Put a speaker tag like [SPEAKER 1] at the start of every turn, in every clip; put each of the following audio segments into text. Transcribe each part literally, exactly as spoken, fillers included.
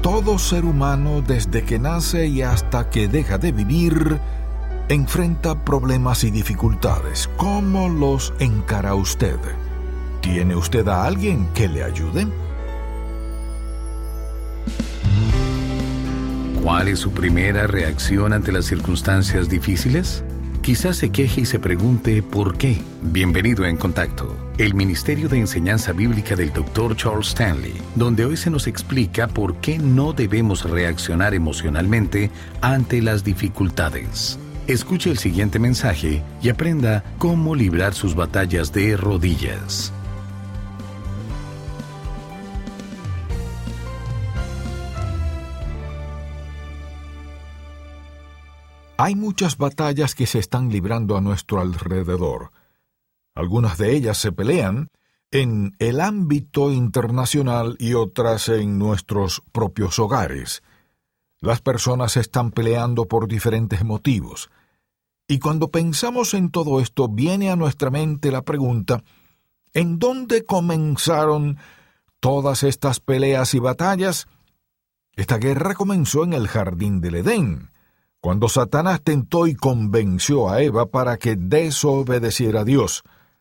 [SPEAKER 1] Todo ser humano, desde que nace y hasta que deja de vivir, enfrenta problemas y dificultades. ¿Cómo los encara usted? ¿Tiene usted a alguien que le ayude?
[SPEAKER 2] ¿Cuál es su primera reacción ante las circunstancias difíciles? Quizás se queje y se pregunte ¿por qué? Bienvenido a En Contacto, el Ministerio de Enseñanza Bíblica del doctor Charles Stanley, donde hoy se nos explica por qué no debemos reaccionar emocionalmente ante las dificultades. Escuche el siguiente mensaje y aprenda cómo librar sus batallas de rodillas.
[SPEAKER 1] Hay muchas batallas que se están librando a nuestro alrededor. Algunas de ellas se pelean en el ámbito internacional y otras en nuestros propios hogares. Las personas están peleando por diferentes motivos. Y cuando pensamos en todo esto, viene a nuestra mente la pregunta: ¿en dónde comenzaron todas estas peleas y batallas? Esta guerra comenzó en el jardín del Edén, cuando Satanás tentó y convenció a Eva para que desobedeciera a Dios.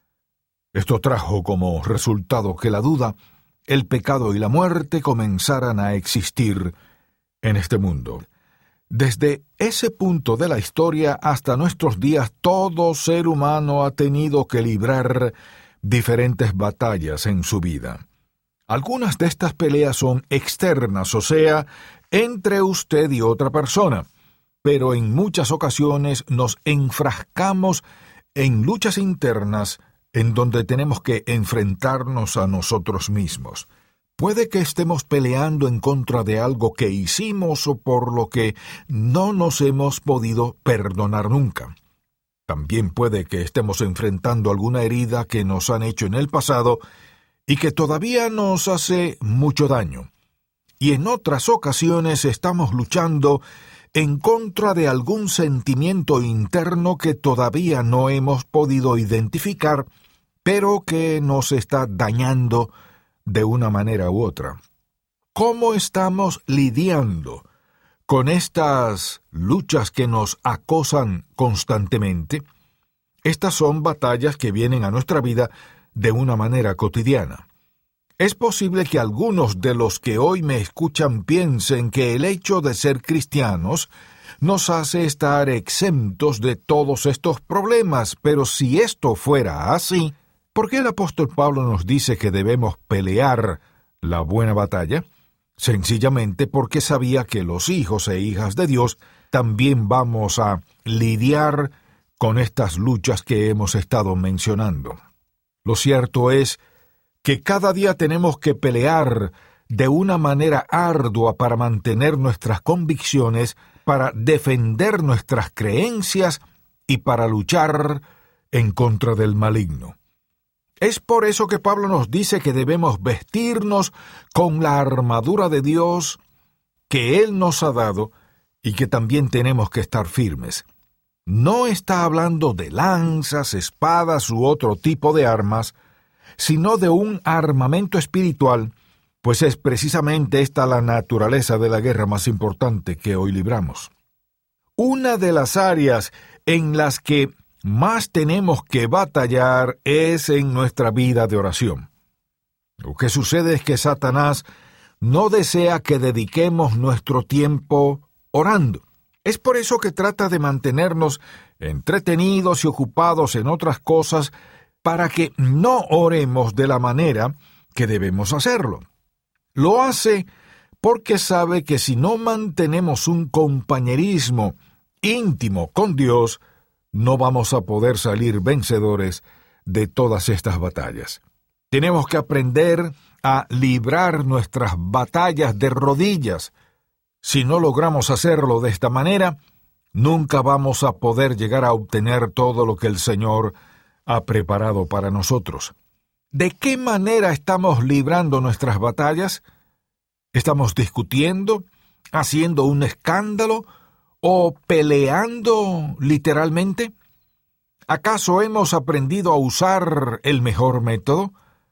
[SPEAKER 1] Esto trajo como resultado que la duda, el pecado y la muerte comenzaran a existir en este mundo. Desde ese punto de la historia hasta nuestros días, todo ser humano ha tenido que librar diferentes batallas en su vida. Algunas de estas peleas son externas, o sea, entre usted y otra persona, pero en muchas ocasiones nos enfrascamos en luchas internas en donde tenemos que enfrentarnos a nosotros mismos. Puede que estemos peleando en contra de algo que hicimos o por lo que no nos hemos podido perdonar nunca. También puede que estemos enfrentando alguna herida que nos han hecho en el pasado y que todavía nos hace mucho daño. Y en otras ocasiones estamos luchando en contra de algún sentimiento interno que todavía no hemos podido identificar, pero que nos está dañando de una manera u otra. ¿Cómo estamos lidiando con estas luchas que nos acosan constantemente? Estas son batallas que vienen a nuestra vida de una manera cotidiana. Es posible que algunos de los que hoy me escuchan piensen que el hecho de ser cristianos nos hace estar exentos de todos estos problemas, pero si esto fuera así, ¿por qué el apóstol Pablo nos dice que debemos pelear la buena batalla? Sencillamente porque sabía que los hijos e hijas de Dios también vamos a lidiar con estas luchas que hemos estado mencionando. Lo cierto es que cada día tenemos que pelear de una manera ardua para mantener nuestras convicciones, para defender nuestras creencias y para luchar en contra del maligno. Es por eso que Pablo nos dice que debemos vestirnos con la armadura de Dios que Él nos ha dado y que también tenemos que estar firmes. No está hablando de lanzas, espadas u otro tipo de armas, sino de un armamento espiritual, pues es precisamente esta la naturaleza de la guerra más importante que hoy libramos. Una de las áreas en las que más tenemos que batallar es en nuestra vida de oración. Lo que sucede es que Satanás no desea que dediquemos nuestro tiempo orando. Es por eso que trata de mantenernos entretenidos y ocupados en otras cosas para que no oremos de la manera que debemos hacerlo. Lo hace porque sabe que si no mantenemos un compañerismo íntimo con Dios, no vamos a poder salir vencedores de todas estas batallas. Tenemos que aprender a librar nuestras batallas de rodillas. Si no logramos hacerlo de esta manera, nunca vamos a poder llegar a obtener todo lo que el Señor ha preparado para nosotros. ¿De qué manera estamos librando nuestras batallas? ¿Estamos discutiendo, haciendo un escándalo o peleando literalmente? ¿Acaso hemos aprendido a usar el mejor método?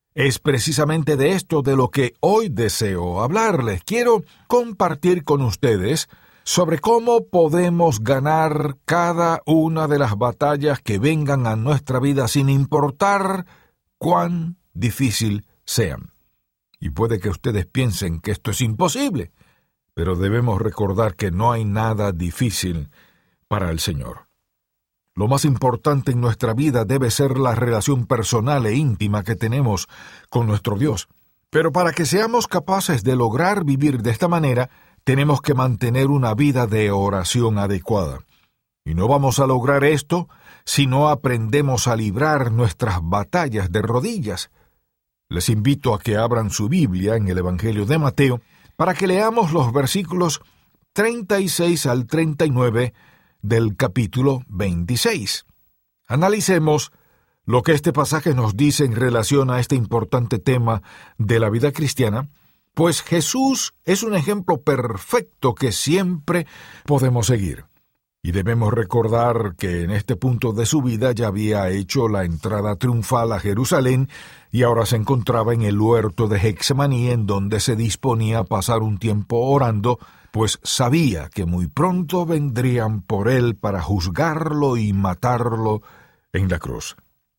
[SPEAKER 1] Es precisamente de esto de lo que hoy deseo hablarles. Quiero compartir con ustedes sobre cómo podemos ganar cada una de las batallas que vengan a nuestra vida sin importar cuán difícil sean. Y puede que ustedes piensen que esto es imposible, pero debemos recordar que no hay nada difícil para el Señor. Lo más importante en nuestra vida debe ser la relación personal e íntima que tenemos con nuestro Dios. Pero para que seamos capaces de lograr vivir de esta manera, tenemos que mantener una vida de oración adecuada. Y no vamos a lograr esto si no aprendemos a librar nuestras batallas de rodillas. Les invito a que abran su Biblia en el Evangelio de Mateo para que leamos los versículos treinta y seis al treinta y nueve del capítulo veintiséis. Analicemos lo que este pasaje nos dice en relación a este importante tema de la vida cristiana, pues Jesús es un ejemplo perfecto que siempre podemos seguir. Y debemos recordar que en este punto de su vida ya había hecho la entrada triunfal a Jerusalén y ahora se encontraba en el huerto de Getsemaní, en donde se disponía a pasar un tiempo orando, pues sabía que muy pronto vendrían por él para juzgarlo y matarlo en la cruz.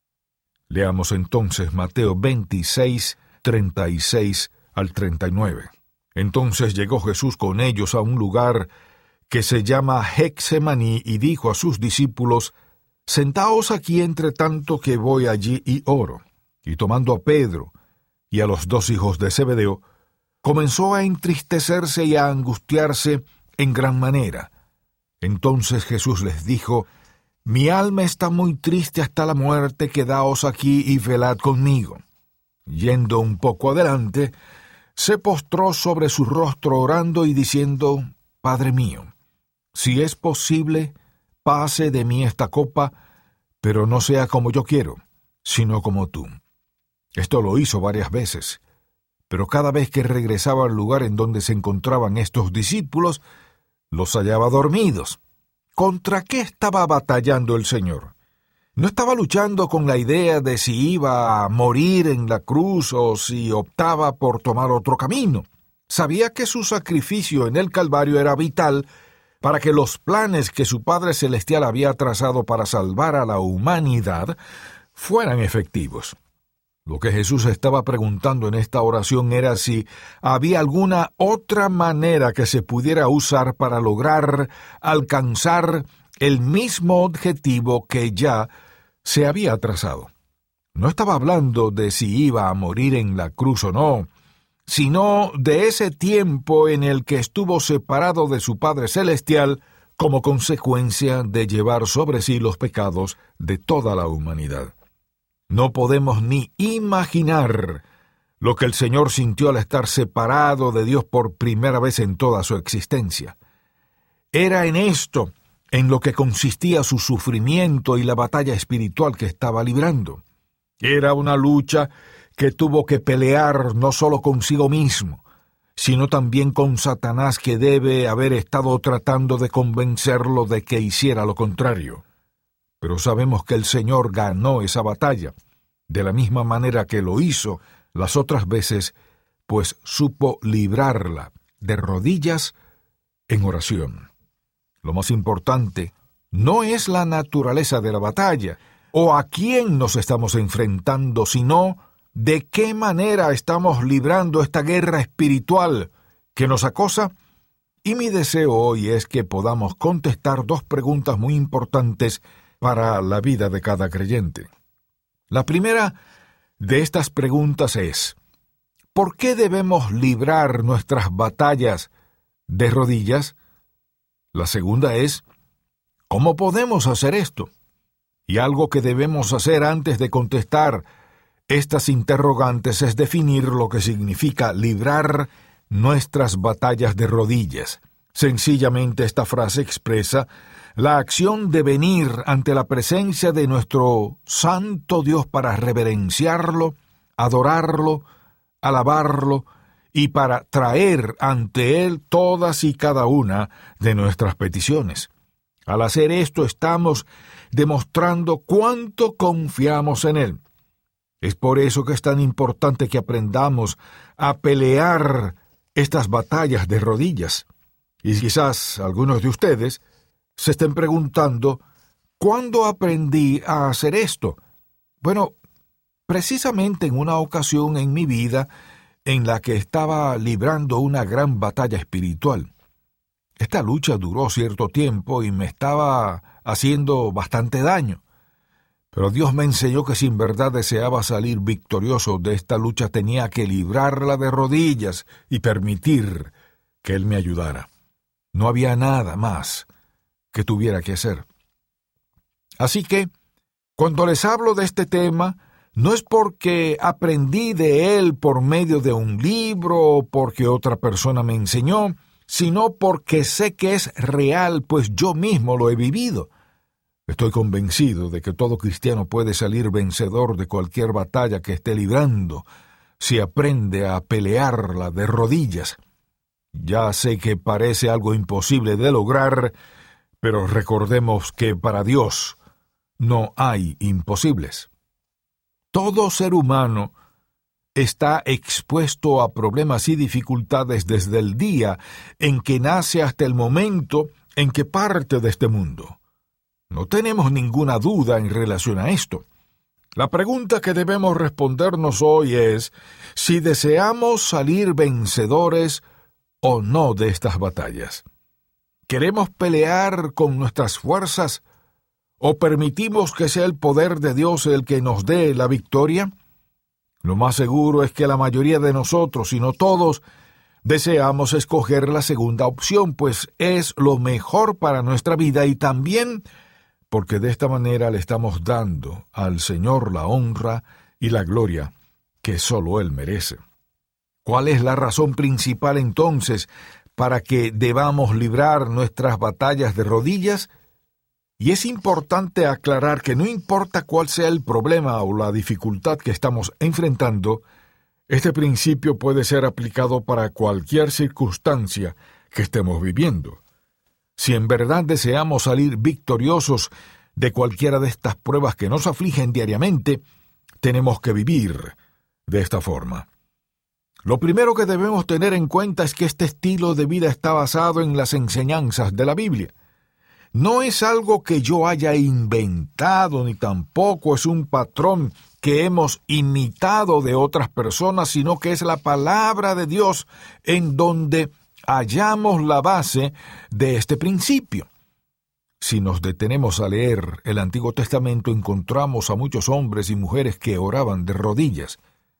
[SPEAKER 1] Leamos entonces Mateo veintiséis, treinta y seis al treinta y nueve. Entonces llegó Jesús con ellos a un lugar que se llama Getsemaní y dijo a sus discípulos: «Sentaos aquí entre tanto que voy allí y oro». Y tomando a Pedro y a los dos hijos de Zebedeo, comenzó a entristecerse y a angustiarse en gran manera. Entonces Jesús les dijo: «Mi alma está muy triste hasta la muerte, quedaos aquí y velad conmigo». Yendo un poco adelante, se postró sobre su rostro orando y diciendo: «Padre mío, si es posible, pase de mí esta copa, pero no sea como yo quiero, sino como tú». Esto lo hizo varias veces, pero cada vez que regresaba al lugar en donde se encontraban estos discípulos, los hallaba dormidos. ¿Contra qué estaba batallando el Señor? No estaba luchando con la idea de si iba a morir en la cruz o si optaba por tomar otro camino. Sabía que su sacrificio en el Calvario era vital para que los planes que su Padre Celestial había trazado para salvar a la humanidad fueran efectivos. Lo que Jesús estaba preguntando en esta oración era si había alguna otra manera que se pudiera usar para lograr alcanzar el mismo objetivo que ya se había trazado. No estaba hablando de si iba a morir en la cruz o no, sino de ese tiempo en el que estuvo separado de su Padre Celestial como consecuencia de llevar sobre sí los pecados de toda la humanidad. No podemos ni imaginar lo que el Señor sintió al estar separado de Dios por primera vez en toda su existencia. Era en esto en lo que consistía su sufrimiento y la batalla espiritual que estaba librando. Era una lucha que tuvo que pelear no solo consigo mismo, sino también con Satanás, que debe haber estado tratando de convencerlo de que hiciera lo contrario. Pero sabemos que el Señor ganó esa batalla, de la misma manera que lo hizo las otras veces, pues supo librarla de rodillas en oración. Lo más importante no es la naturaleza de la batalla o a quién nos estamos enfrentando, sino de qué manera estamos librando esta guerra espiritual que nos acosa. Y mi deseo hoy es que podamos contestar dos preguntas muy importantes para la vida de cada creyente. La primera de estas preguntas es: ¿por qué debemos librar nuestras batallas de rodillas? La segunda es: ¿cómo podemos hacer esto? Y algo que debemos hacer antes de contestar estas interrogantes es definir lo que significa librar nuestras batallas de rodillas. Sencillamente esta frase expresa la acción de venir ante la presencia de nuestro santo Dios para reverenciarlo, adorarlo, alabarlo y para traer ante Él todas y cada una de nuestras peticiones. Al hacer esto estamos demostrando cuánto confiamos en Él. Es por eso que es tan importante que aprendamos a pelear estas batallas de rodillas. Y quizás algunos de ustedes se estén preguntando, ¿cuándo aprendí a hacer esto? Bueno, precisamente en una ocasión en mi vida en la que estaba librando una gran batalla espiritual. Esta lucha duró cierto tiempo y me estaba haciendo bastante daño. Pero Dios me enseñó que si en verdad deseaba salir victorioso de esta lucha tenía que librarla de rodillas y permitir que Él me ayudara. No había nada más que tuviera que hacer. Así que, cuando les hablo de este tema, no es porque aprendí de él por medio de un libro o porque otra persona me enseñó, sino porque sé que es real, pues yo mismo lo he vivido. Estoy convencido de que todo cristiano puede salir vencedor de cualquier batalla que esté librando si aprende a pelearla de rodillas. Ya sé que parece algo imposible de lograr, pero recordemos que para Dios no hay imposibles. Todo ser humano está expuesto a problemas y dificultades desde el día en que nace hasta el momento en que parte de este mundo. No tenemos ninguna duda en relación a esto. La pregunta que debemos respondernos hoy es si deseamos salir vencedores o no de estas batallas. ¿Queremos pelear con nuestras fuerzas o permitimos que sea el poder de Dios el que nos dé la victoria? Lo más seguro es que la mayoría de nosotros, si no todos, deseamos escoger la segunda opción, pues es lo mejor para nuestra vida y también porque de esta manera le estamos dando al Señor la honra y la gloria que solo Él merece. ¿Cuál es la razón principal entonces para que debamos librar nuestras batallas de rodillas? Y es importante aclarar que no importa cuál sea el problema o la dificultad que estamos enfrentando, este principio puede ser aplicado para cualquier circunstancia que estemos viviendo. Si en verdad deseamos salir victoriosos de cualquiera de estas pruebas que nos afligen diariamente, tenemos que vivir de esta forma. Lo primero que debemos tener en cuenta es que este estilo de vida está basado en las enseñanzas de la Biblia. No es algo que yo haya inventado, ni tampoco es un patrón que hemos imitado de otras personas, sino que es la palabra de Dios en donde hallamos la base de este principio. Si nos detenemos a leer el Antiguo Testamento, encontramos a muchos hombres y mujeres que oraban de rodillas.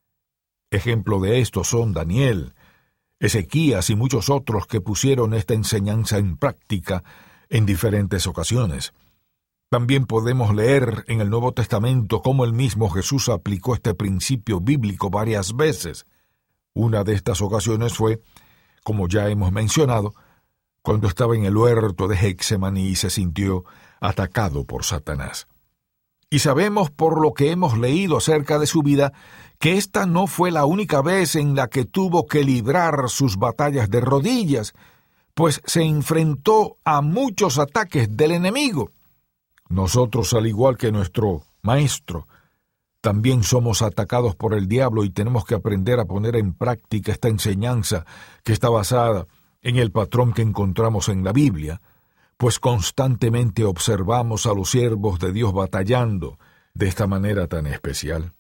[SPEAKER 1] Ejemplo de esto son Daniel, Ezequías y muchos otros que pusieron esta enseñanza en práctica en diferentes ocasiones. También podemos leer en el Nuevo Testamento cómo el mismo Jesús aplicó este principio bíblico varias veces. Una de estas ocasiones fue, como ya hemos mencionado, cuando estaba en el huerto de Getsemaní y se sintió atacado por Satanás. Y sabemos por lo que hemos leído acerca de su vida que esta no fue la única vez en la que tuvo que librar sus batallas de rodillas, pues se enfrentó a muchos ataques del enemigo. Nosotros, al igual que nuestro Maestro, también somos atacados por el diablo y tenemos que aprender a poner en práctica esta enseñanza que está basada en el patrón que encontramos en la Biblia, pues constantemente observamos a los siervos de Dios batallando de esta manera tan especial.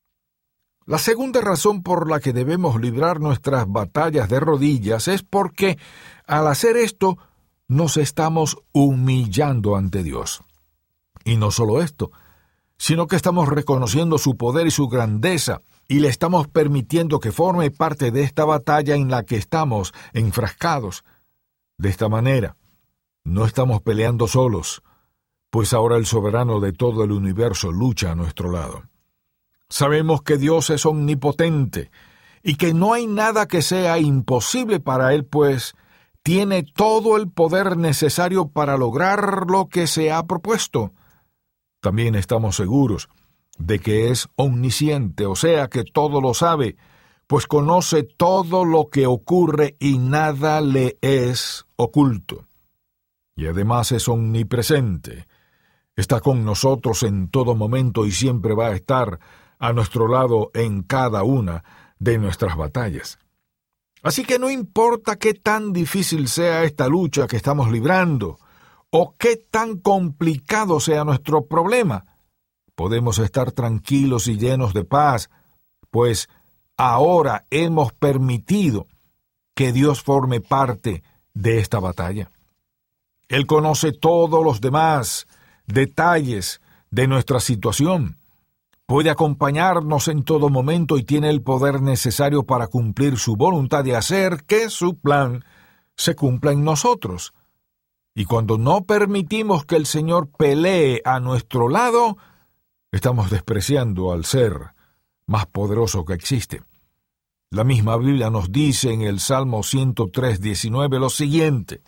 [SPEAKER 1] La segunda razón por la que debemos librar nuestras batallas de rodillas es porque, al hacer esto, nos estamos humillando ante Dios. Y no solo esto, sino que estamos reconociendo su poder y su grandeza, y le estamos permitiendo que forme parte de esta batalla en la que estamos enfrascados. De esta manera, no estamos peleando solos, pues ahora el soberano de todo el universo lucha a nuestro lado. Sabemos que Dios es omnipotente y que no hay nada que sea imposible para Él, pues tiene todo el poder necesario para lograr lo que se ha propuesto. También estamos seguros de que es omnisciente, o sea que todo lo sabe, pues conoce todo lo que ocurre y nada le es oculto. Y además es omnipresente. Está con nosotros en todo momento y siempre va a estar a nuestro lado en cada una de nuestras batallas. Así que no importa qué tan difícil sea esta lucha que estamos librando, o qué tan complicado sea nuestro problema, podemos estar tranquilos y llenos de paz, pues ahora hemos permitido que Dios forme parte de esta batalla. Él conoce todos los demás detalles de nuestra situación. Puede acompañarnos en todo momento y tiene el poder necesario para cumplir su voluntad y hacer que su plan se cumpla en nosotros. Y cuando no permitimos que el Señor pelee a nuestro lado, estamos despreciando al ser más poderoso que existe. La misma Biblia nos dice en el Salmo ciento tres, diecinueve lo siguiente: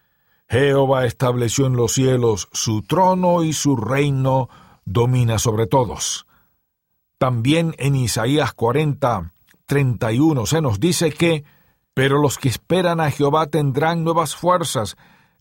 [SPEAKER 1] Jehová estableció en los cielos su trono y su reino domina sobre todos. También en Isaías cuarenta, treinta y uno se nos dice que, pero los que esperan a Jehová tendrán nuevas fuerzas,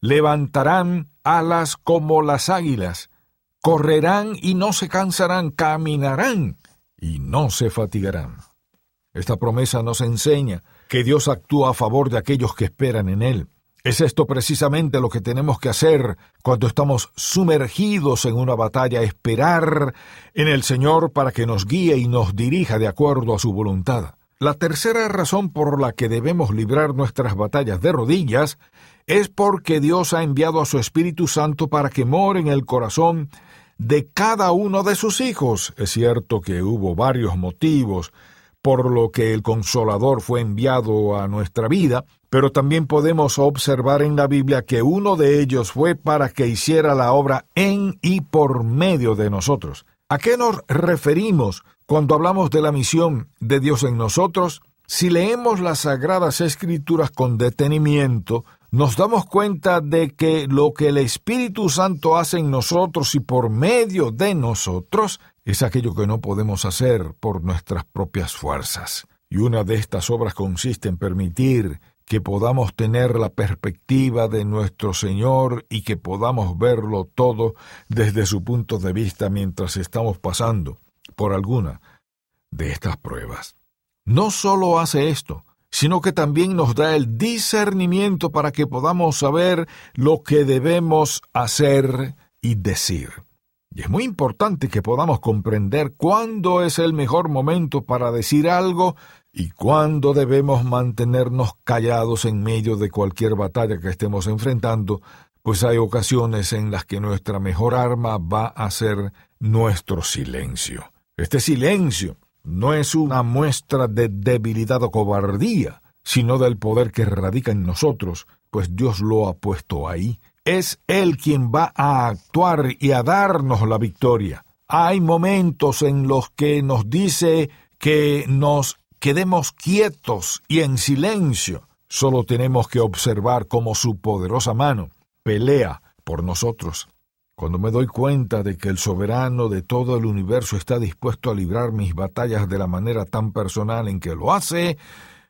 [SPEAKER 1] levantarán alas como las águilas, correrán y no se cansarán, caminarán y no se fatigarán. Esta promesa nos enseña que Dios actúa a favor de aquellos que esperan en Él. Es esto precisamente lo que tenemos que hacer cuando estamos sumergidos en una batalla, esperar en el Señor para que nos guíe y nos dirija de acuerdo a su voluntad. La tercera razón por la que debemos librar nuestras batallas de rodillas es porque Dios ha enviado a su Espíritu Santo para que more en el corazón de cada uno de sus hijos. Es cierto que hubo varios motivos por lo que el Consolador fue enviado a nuestra vida, pero también podemos observar en la Biblia que uno de ellos fue para que hiciera la obra en y por medio de nosotros. ¿A qué nos referimos cuando hablamos de la misión de Dios en nosotros? Si leemos las Sagradas Escrituras con detenimiento, nos damos cuenta de que lo que el Espíritu Santo hace en nosotros y por medio de nosotros es aquello que no podemos hacer por nuestras propias fuerzas. Y una de estas obras consiste en permitir que podamos tener la perspectiva de nuestro Señor y que podamos verlo todo desde su punto de vista mientras estamos pasando por alguna de estas pruebas. No solo hace esto, sino que también nos da el discernimiento para que podamos saber lo que debemos hacer y decir. Y es muy importante que podamos comprender cuándo es el mejor momento para decir algo y cuándo debemos mantenernos callados en medio de cualquier batalla que estemos enfrentando, pues hay ocasiones en las que nuestra mejor arma va a ser nuestro silencio. Este silencio no es una muestra de debilidad o cobardía, sino del poder que radica en nosotros, pues Dios lo ha puesto ahí. Es Él quien va a actuar y a darnos la victoria. Hay momentos en los que nos dice que nos quedemos quietos y en silencio. Solo tenemos que observar cómo su poderosa mano pelea por nosotros. Cuando me doy cuenta de que el soberano de todo el universo está dispuesto a librar mis batallas de la manera tan personal en que lo hace,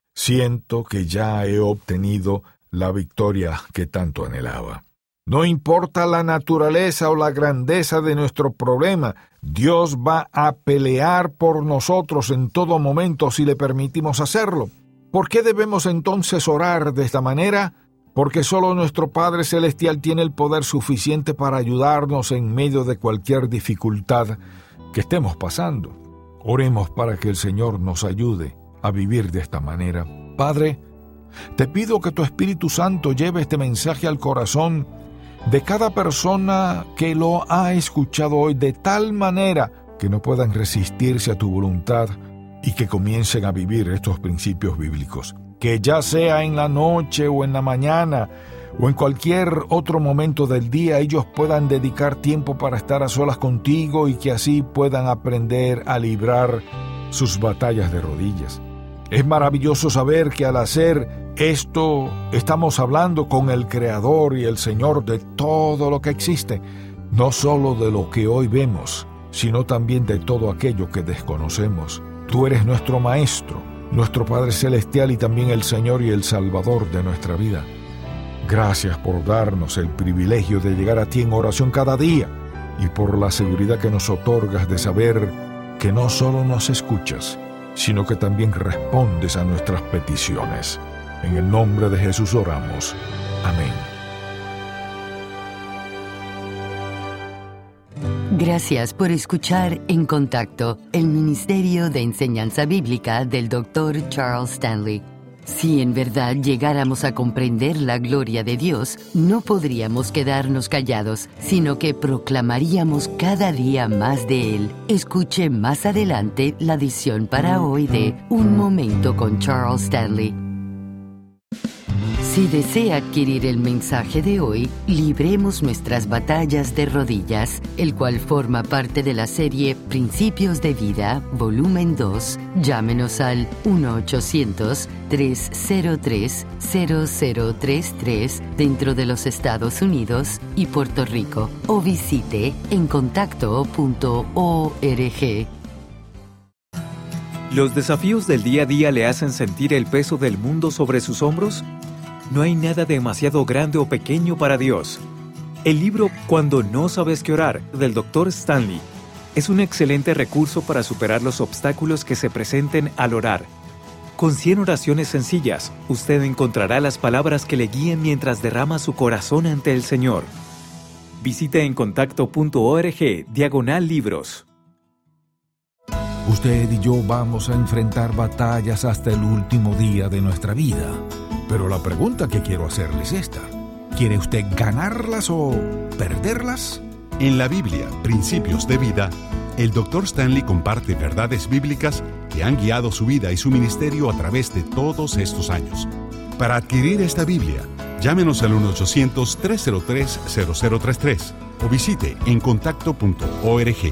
[SPEAKER 1] siento que ya he obtenido la victoria que tanto anhelaba. No importa la naturaleza o la grandeza de nuestro problema, Dios va a pelear por nosotros en todo momento si le permitimos hacerlo. ¿Por qué debemos entonces orar de esta manera? Porque solo nuestro Padre Celestial tiene el poder suficiente para ayudarnos en medio de cualquier dificultad que estemos pasando. Oremos para que el Señor nos ayude a vivir de esta manera. Padre, te pido que tu Espíritu Santo lleve este mensaje al corazón de cada persona que lo ha escuchado hoy, de tal manera que no puedan resistirse a tu voluntad y que comiencen a vivir estos principios bíblicos. Que ya sea en la noche o en la mañana o en cualquier otro momento del día, ellos puedan dedicar tiempo para estar a solas contigo y que así puedan aprender a librar sus batallas de rodillas. Es maravilloso saber que al hacer esto estamos hablando con el Creador y el Señor de todo lo que existe, no solo de lo que hoy vemos, sino también de todo aquello que desconocemos. Tú eres nuestro Maestro, nuestro Padre Celestial y también el Señor y el Salvador de nuestra vida. Gracias por darnos el privilegio de llegar a ti en oración cada día y por la seguridad que nos otorgas de saber que no solo nos escuchas, sino que también respondes a nuestras peticiones. En el nombre de Jesús oramos. Amén.
[SPEAKER 3] Gracias por escuchar En Contacto, el Ministerio de Enseñanza Bíblica del doctor Charles Stanley. Si en verdad llegáramos a comprender la gloria de Dios, no podríamos quedarnos callados, sino que proclamaríamos cada día más de Él. Escuche más adelante la edición para hoy de Un Momento con Charles Stanley. Si desea adquirir el mensaje de hoy, Libremos nuestras batallas de rodillas, el cual forma parte de la serie Principios de Vida, volumen dos, llámenos al uno ochocientos, tres cero tres, cero cero tres tres dentro de los Estados Unidos y Puerto Rico o visite en contacto punto org.
[SPEAKER 4] ¿Los desafíos del día a día le hacen sentir el peso del mundo sobre sus hombros? No hay nada demasiado grande o pequeño para Dios. El libro Cuando no sabes qué orar, del doctor Stanley, es un excelente recurso para superar los obstáculos que se presenten al orar. Con cien oraciones sencillas, usted encontrará las palabras que le guíen mientras derrama su corazón ante el Señor. Visite en contacto punto org, diagonal libros.
[SPEAKER 1] Usted y yo vamos a enfrentar batallas hasta el último día de nuestra vida. Pero la pregunta que quiero hacerle es esta: ¿quiere usted ganarlas o perderlas?
[SPEAKER 5] En la Biblia, Principios de Vida, el doctor Stanley comparte verdades bíblicas que han guiado su vida y su ministerio a través de todos estos años. Para adquirir esta Biblia, llámenos al uno ochocientos, tres cero tres, cero cero tres tres o visite en contacto punto org.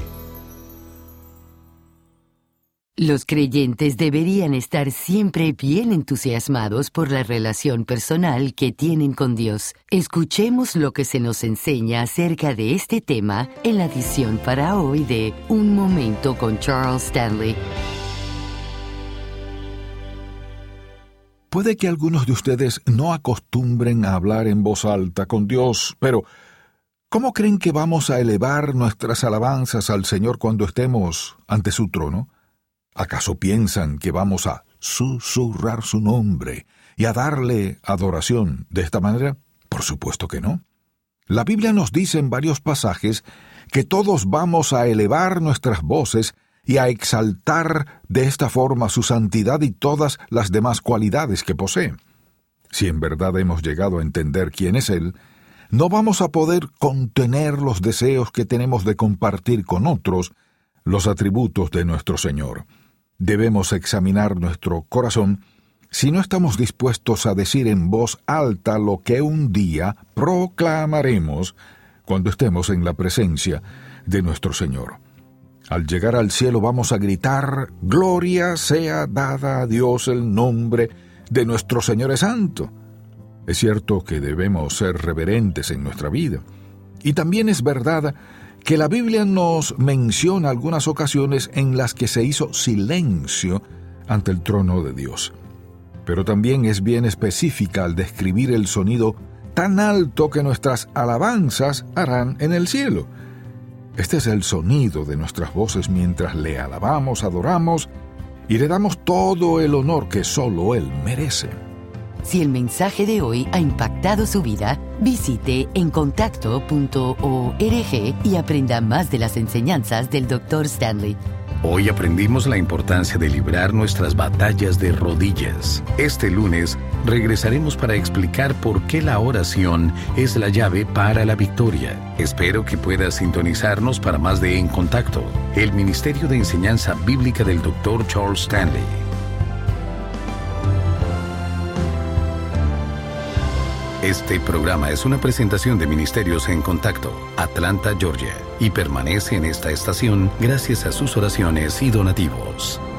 [SPEAKER 3] Los creyentes deberían estar siempre bien entusiasmados por la relación personal que tienen con Dios. Escuchemos lo que se nos enseña acerca de este tema en la edición para hoy de Un Momento con Charles Stanley.
[SPEAKER 1] Puede que algunos de ustedes no acostumbren a hablar en voz alta con Dios, pero ¿cómo creen que vamos a elevar nuestras alabanzas al Señor cuando estemos ante su trono? ¿Acaso piensan que vamos a susurrar su nombre y a darle adoración de esta manera? Por supuesto que no. La Biblia nos dice en varios pasajes que todos vamos a elevar nuestras voces y a exaltar de esta forma su santidad y todas las demás cualidades que posee. Si en verdad hemos llegado a entender quién es Él, no vamos a poder contener los deseos que tenemos de compartir con otros los atributos de nuestro Señor. Debemos examinar nuestro corazón si no estamos dispuestos a decir en voz alta lo que un día proclamaremos cuando estemos en la presencia de nuestro Señor. Al llegar al cielo vamos a gritar: «Gloria sea dada a Dios, el nombre de nuestro Señor es santo». Es cierto que debemos ser reverentes en nuestra vida. Y también es verdad que la Biblia nos menciona algunas ocasiones en las que se hizo silencio ante el trono de Dios. Pero también es bien específica al describir el sonido tan alto que nuestras alabanzas harán en el cielo. Este es el sonido de nuestras voces mientras le alabamos, adoramos y le damos todo el honor que solo Él merece.
[SPEAKER 3] Si el mensaje de hoy ha impactado su vida, visite en contacto punto org y aprenda más de las enseñanzas del doctor Stanley.
[SPEAKER 2] Hoy aprendimos la importancia de librar nuestras batallas de rodillas. Este lunes regresaremos para explicar por qué la oración es la llave para la victoria. Espero que pueda sintonizarnos para más de En Contacto, el Ministerio de Enseñanza Bíblica del doctor Charles Stanley. Este programa es una presentación de Ministerios en Contacto, Atlanta, Georgia, y permanece en esta estación gracias a sus oraciones y donativos.